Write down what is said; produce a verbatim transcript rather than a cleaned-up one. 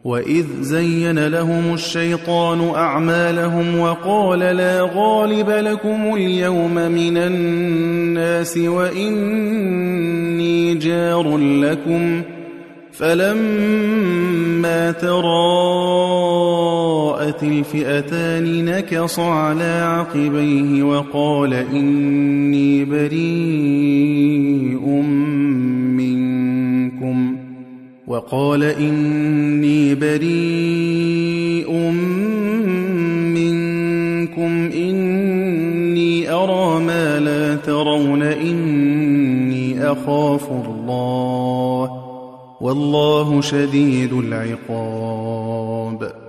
وإذ زين لهم الشيطان أعمالهم وقال لا غالب لكم اليوم من الناس وإني جار لكم فلما تراءت الفئتان نكص على عقبيه وقال إني بريء منكم وقال إني بريء منكم إني أرى ما لا ترون إني أخاف الله والله شديد العقاب.